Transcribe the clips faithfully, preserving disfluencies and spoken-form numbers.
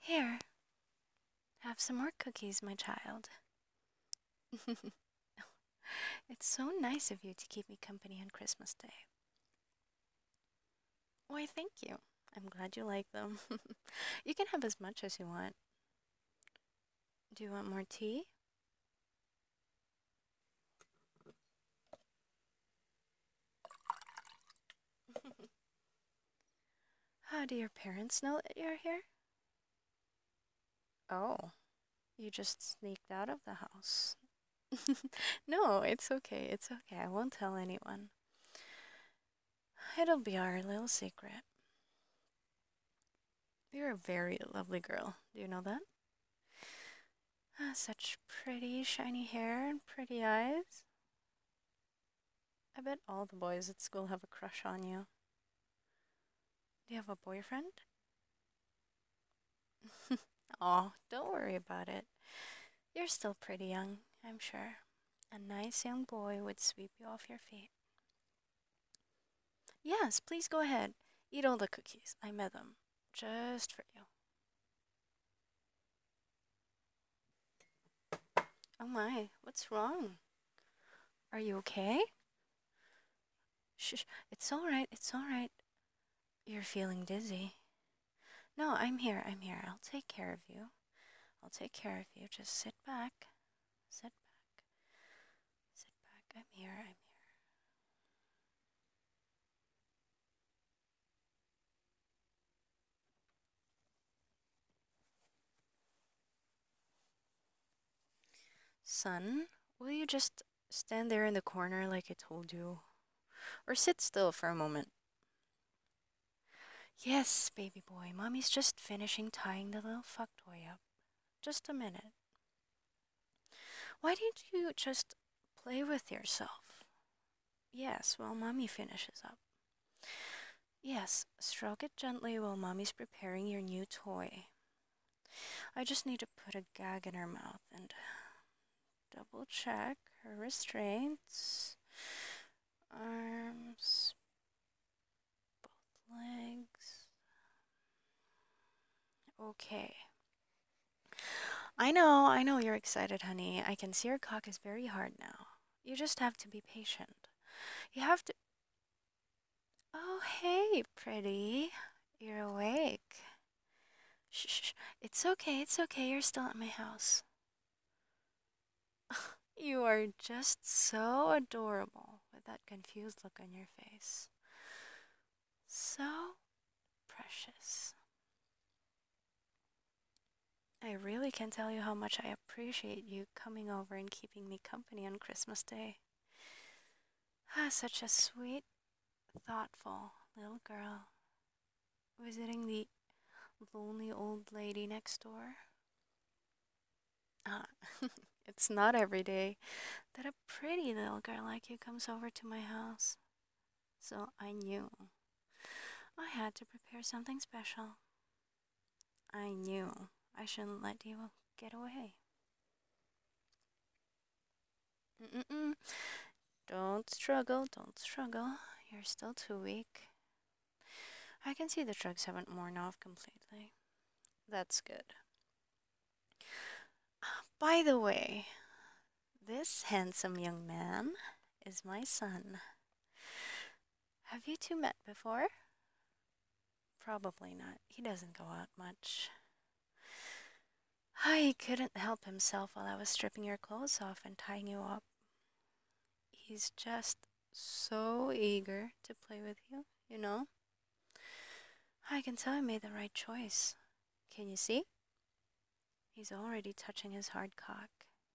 Here, have some more cookies, my child. It's so nice of you to keep me company on Christmas Day. Why, thank you. I'm glad you like them. You can have as much as you want. Do you want more tea? How do your parents know that you're here? Oh, you just sneaked out of the house. No, it's okay. It's okay. I won't tell anyone. It'll be our little secret. You're a very lovely girl. Do you know that? Ah, such pretty, shiny hair and pretty eyes. I bet all the boys at school have a crush on you. Do you have a boyfriend? Oh, don't worry about it. You're still pretty young, I'm sure. A nice young boy would sweep you off your feet. Yes, please go ahead. Eat all the cookies. I made them. Just for you. Oh my, what's wrong? Are you okay? Shh, it's all right, it's all right. You're feeling dizzy. No, I'm here, I'm here. I'll take care of you. I'll take care of you. Just sit back. Sit back. Sit back. I'm here, I'm here. Son, will you just stand there in the corner like I told you? Or sit still for a moment. Yes, baby boy, mommy's just finishing tying the little fuck toy up. Just a minute. Why don't you just play with yourself? Yes, while mommy finishes up. Yes, stroke it gently while mommy's preparing your new toy. I just need to put a gag in her mouth and double check her restraints. Arms, legs. Okay. I know, I know you're excited, honey. I can see your cock is very hard now. You just have to be patient. You have to. Oh, hey, pretty. You're awake. Shh, shh, shh. It's okay, it's okay. You're still at my house. You are just so adorable with that confused look on your face. So precious. I really can't tell you how much I appreciate you coming over and keeping me company on Christmas Day. Ah, such a sweet, thoughtful little girl visiting the lonely old lady next door. Ah, it's not every day that a pretty little girl like you comes over to my house. So I knew I had to prepare something special. I knew I shouldn't let you get away. Mm-mm-mm. Don't struggle, don't struggle. You're still too weak. I can see the drugs haven't worn off completely. That's good. By the way, this handsome young man is my son. Have you two met before? Probably not. He doesn't go out much. He couldn't help himself while I was stripping your clothes off and tying you up. He's just so eager to play with you, you know? I can tell I made the right choice. Can you see? He's already touching his hard cock.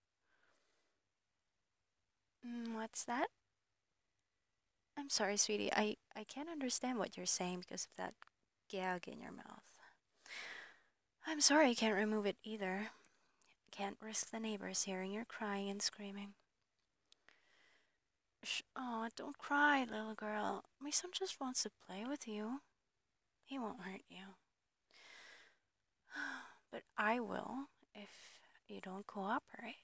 Mm, what's that? I'm sorry, sweetie. I, I can't understand what you're saying because of that gag in your mouth. I'm sorry I can't remove it either. Can't risk the neighbors hearing your crying and screaming. Shh, oh, don't cry, little girl. My son just wants to play with you. He won't hurt you. But I will if you don't cooperate.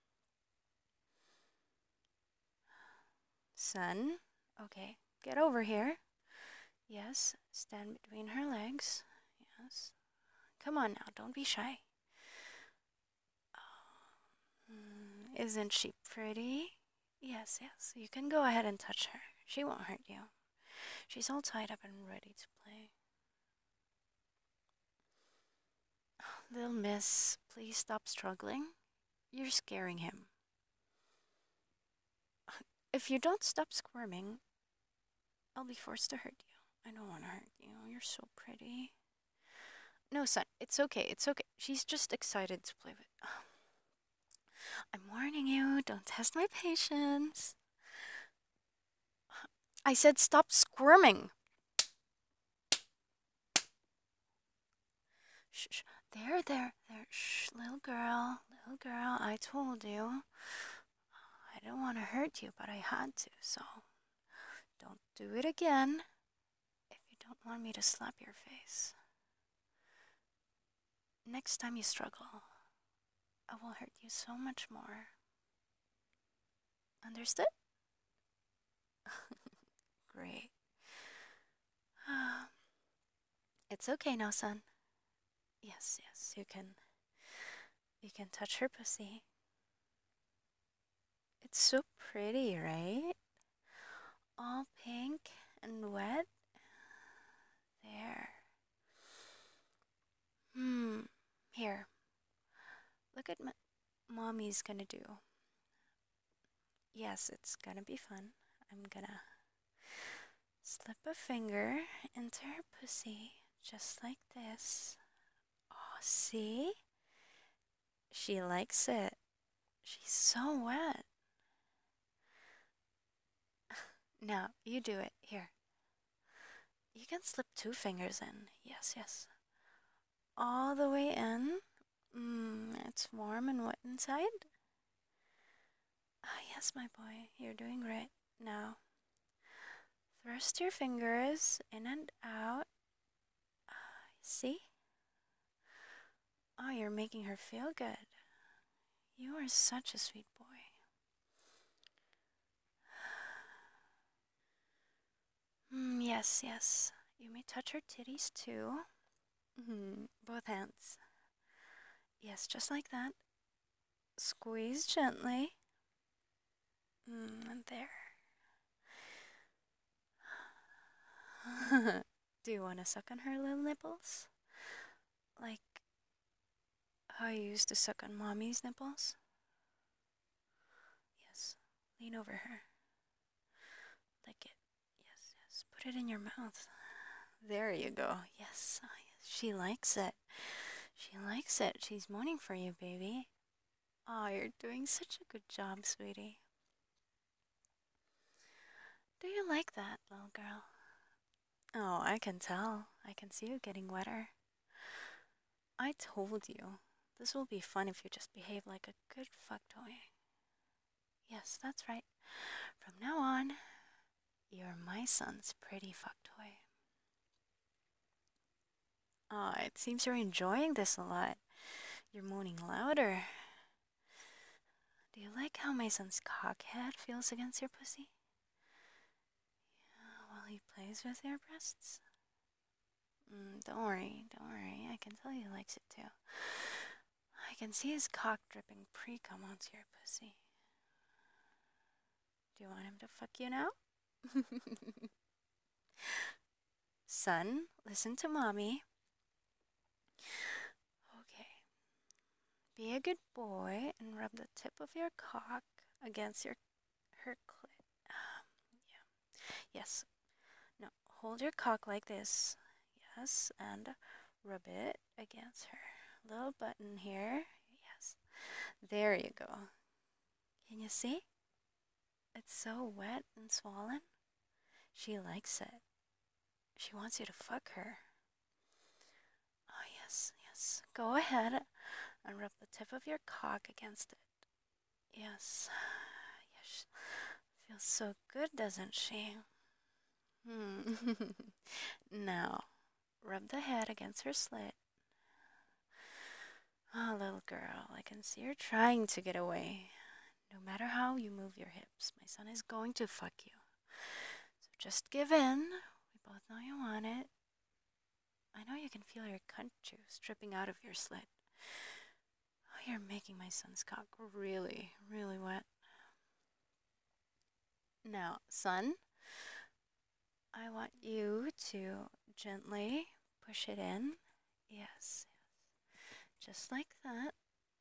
Son, okay, get over here. Yes, stand between her legs. Yes. Come on now, don't be shy. Mm, isn't she pretty? Yes, yes, you can go ahead and touch her. She won't hurt you. She's all tied up and ready to play. Little miss, please stop struggling. You're scaring him. If you don't stop squirming, I'll be forced to hurt you. I don't want to hurt you. You're so pretty. No, son, it's okay. It's okay. She's just excited to play with. I'm warning you, don't test my patience. I said stop squirming. Shh, shh. There, there, there. Shh, little girl, little girl, I told you. I didn't want to hurt you, but I had to, so don't do it again if you don't want me to slap your face. Next time you struggle, I will hurt you so much more. Understood? Great. It's okay now, son. Yes, yes, you can. You can touch her pussy. It's so pretty, right? All pink and wet. There. Hmm. Here. Look at what mommy's gonna do. Yes, it's gonna be fun. I'm gonna slip a finger into her pussy, just like this. Oh, see? She likes it. She's so wet. Now, you do it. Here. You can slip two fingers in. Yes, yes. All the way in. Mmm, it's warm and wet inside. Ah, yes, my boy. You're doing great. Now, thrust your fingers in and out. Ah, see? Oh, you're making her feel good. You are such a sweet boy. Mm, yes, yes. You may touch her titties too. Mm, both hands. Yes, just like that. Squeeze gently. Mm, and there. Do you want to suck on her little nipples? Like how you used to suck on mommy's nipples? Yes. Lean over her. Lick it. Yes, yes. Put it in your mouth. There you go. Yes. Oh, yes. She likes it. She likes it. She's moaning for you, baby. Oh, you're doing such a good job, sweetie. Do you like that, little girl? Oh, I can tell. I can see you getting wetter. I told you. This will be fun if you just behave like a good fuck toy. Yes, that's right. From now on, you're my son's pretty fuck toy. Oh, it seems you're enjoying this a lot. You're moaning louder. Do you like how my son's cockhead feels against your pussy? Yeah, while he plays with your breasts? Mm, don't worry, don't worry. I can tell he likes it too. I can see his cock dripping pre-cum onto your pussy. Do you want him to fuck you now? Son, listen to mommy. Okay. Be a good boy and rub the tip of your cock against your her clit. Um, yeah. Yes. No, hold your cock like this. Yes, and rub it against her little button here. Yes. There you go. Can you see? It's so wet and swollen. She likes it. She wants you to fuck her. Oh, yes, yes. Go ahead and rub the tip of your cock against it. Yes. Yes. Feels so good, doesn't she? Hmm. Now, rub the head against her slit. Oh, little girl, I can see you're trying to get away. No matter how you move your hips, my son is going to fuck you. So just give in. We both know you want it. I know you can feel your cunt juice dripping out of your slit. Oh, you're making my son's cock really, really wet. Now, son, I want you to gently push it in. Yes, just like that.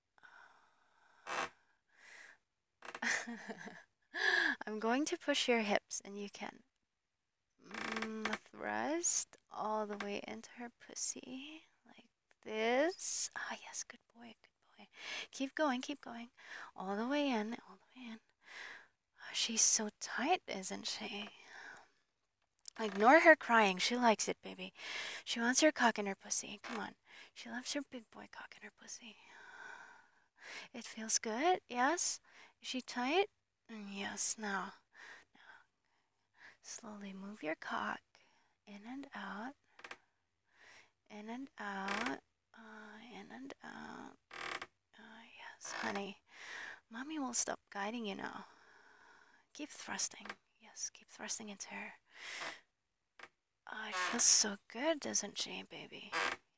I'm going to push your hips, and you can mm, thrust all the way into her pussy, like this. Ah, yes, good boy, good boy. Keep going, keep going. All the way in, all the way in. Oh, she's so tight, isn't she? Ignore her crying. She likes it, baby. She wants your cock in her pussy. Come on. She loves your big boy cock in her pussy. It feels good, yes? Is she tight? Yes, now. Now. Slowly move your cock in and out. In and out. Uh, in and out. Uh, yes, honey. Mommy will stop guiding you now. Keep thrusting. Yes, keep thrusting into her. Oh, it feels so good, doesn't she, baby?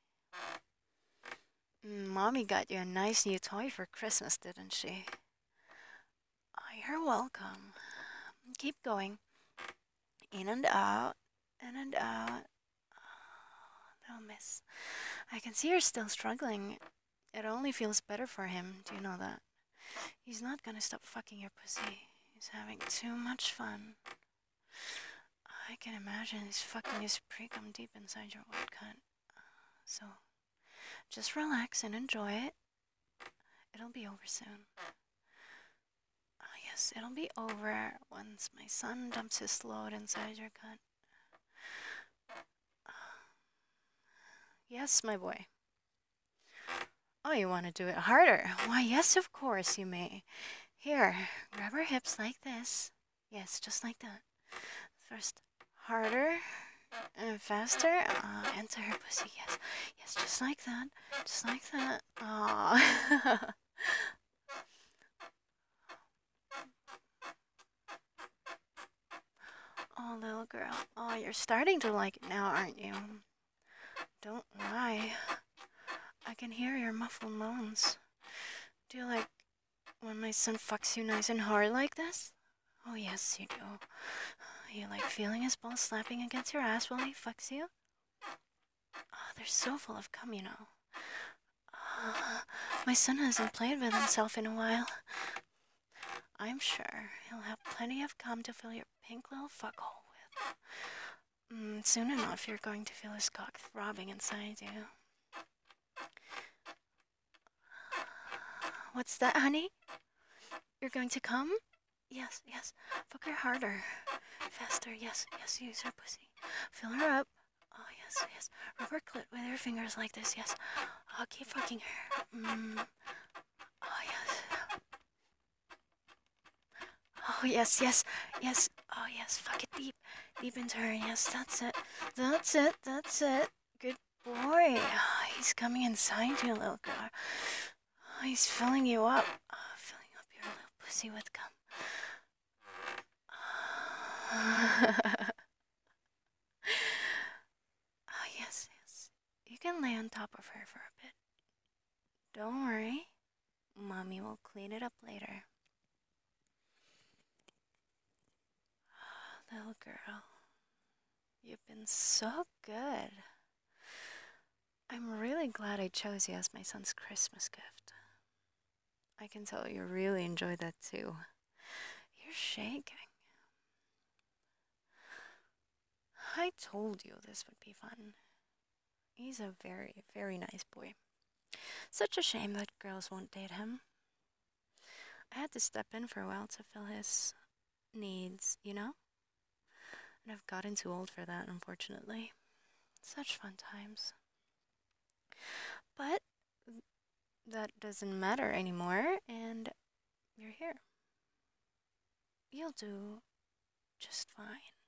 Mm, Mommy got you a nice new toy for Christmas, didn't she? Oh, you're welcome. Keep going. In and out. In and out. Oh, little miss. I can see you're still struggling. It only feels better for him. Do you know that? He's not gonna stop fucking your pussy. He's having too much fun. I can imagine he's fucking his pre-cum deep inside your wet cunt. So, just relax and enjoy it. It'll be over soon. Oh, yes, it'll be over once my son dumps his load inside your cunt. Yes, my boy. Oh, you want to do it harder? Why, yes, of course you may. Here, grab her hips like this. Yes, just like that. First, harder and faster. Uh, enter her pussy. Yes, yes, just like that. Just like that. Aww. Oh, little girl. Oh, you're starting to like it now, aren't you? Don't lie. I can hear your muffled moans. Do you like when my son fucks you nice and hard like this? Oh, yes, you do. You like feeling his balls slapping against your ass while he fucks you? Oh, they're so full of cum, you know. Uh, my son hasn't played with himself in a while. I'm sure he'll have plenty of cum to fill your pink little fuckhole with. Mm, soon enough, you're going to feel his cock throbbing inside you. What's that, honey? You're going to come? Yes, yes. Fuck her harder. Faster, yes, yes, use her pussy. Fill her up. Oh, yes, yes. Rub her clit with your fingers like this, yes. Oh, keep fucking her. Mm. Oh, yes. Oh, yes, yes, yes. Oh, yes, fuck it deep. Deep into her, yes, that's it. That's it, that's it. Good boy. Oh, he's coming inside you, little girl. Oh, he's filling you up. Oh, filling up your little pussy with cum. Oh, yes, yes. You can lay on top of her for a bit. Don't worry. Mommy will clean it up later. Oh, little girl. You've been so good. I'm really glad I chose you as my son's Christmas gift. I can tell you really enjoyed that too. You're shaking. I told you this would be fun. He's a very, very nice boy. Such a shame that girls won't date him. I had to step in for a while to fill his needs, you know? And I've gotten too old for that, unfortunately. Such fun times. But that doesn't matter anymore, and you're here. You'll do just fine.